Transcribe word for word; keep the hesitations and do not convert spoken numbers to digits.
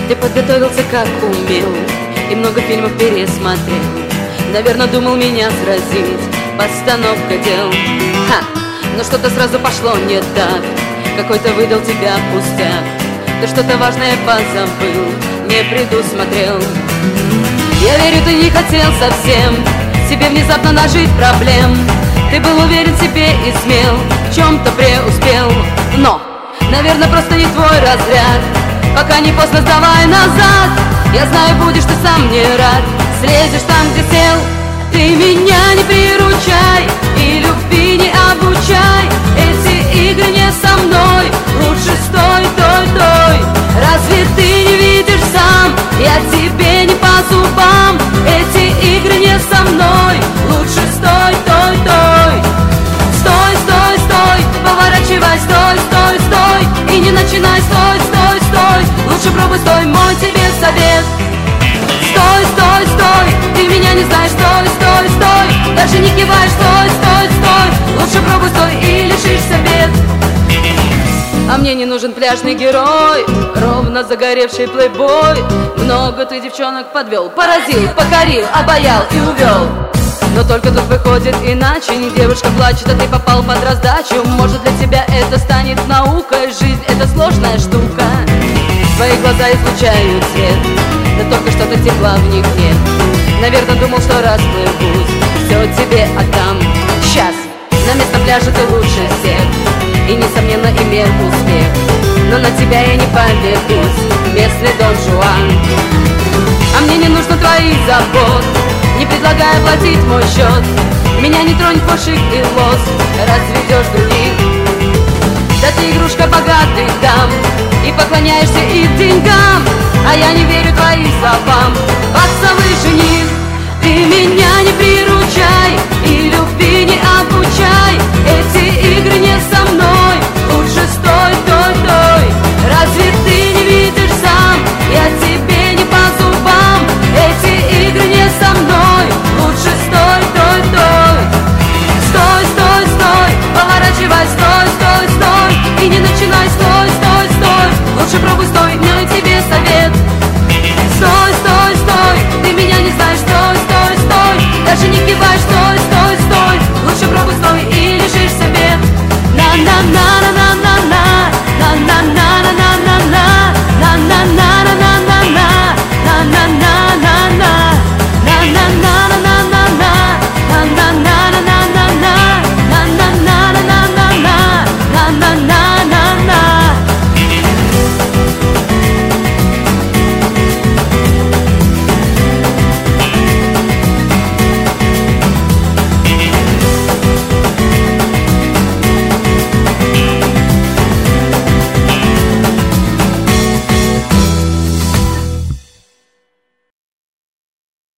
Ты подготовился как умел и много фильмов пересмотрел. Наверное, думал меня сразить, постановка дел. Ха! Но что-то сразу пошло не так, какой-то выдал тебя пустяк. Ты что-то важное позабыл, не предусмотрел. Я верю, ты не хотел совсем себе внезапно нажить проблем. Ты был уверен в себе и смел, в чем-то преуспел. Но, наверное, просто не твой разряд. Пока не поздно, сдавай назад. Я знаю, будешь ты сам не рад. Слезешь там, где сел. Ты меня не приручай и любви не обучай. Эти игры не со мной. Лучше стой, той, той. Разве ты не видишь сам? Я тебе не по зубам. Эти игры не со мной. Лучше стой, той, той. Стой, стой, стой. Поворачивай, стой, стой, стой. И не начинай, стой, стой, стой. Лучше пробуй, стой, мой тебе совет. Стой, стой, стой. Ты меня не знаешь, стой, стой, стой. Даже не киваешь, стой, стой, стой. Лучше пробуй, стой и лишишься бед. А мне не нужен пляжный герой, ровно загоревший плейбой. Много ты девчонок подвел, поразил, покорил, обаял и увел. Но только тут выходит иначе. Не девушка плачет, а ты попал под раздачу. Может, для тебя это станет наукой. Жизнь — это сложная штука. Твои глаза излучают свет, но только что-то тепла в них нет. Наверное, думал, что расплывусь, все тебе отдам. Сейчас на местном пляже ты лучше всех и, несомненно, имел успех. Но на тебя я не поведусь, местный Дон Жуан. А мне не нужно твоих забот, не предлагая платить мой счет. Меня не тронет пошик и лоск, разведешь других. Да ты игрушка богатых дам, и поклоняешься их деньгам. А я не верю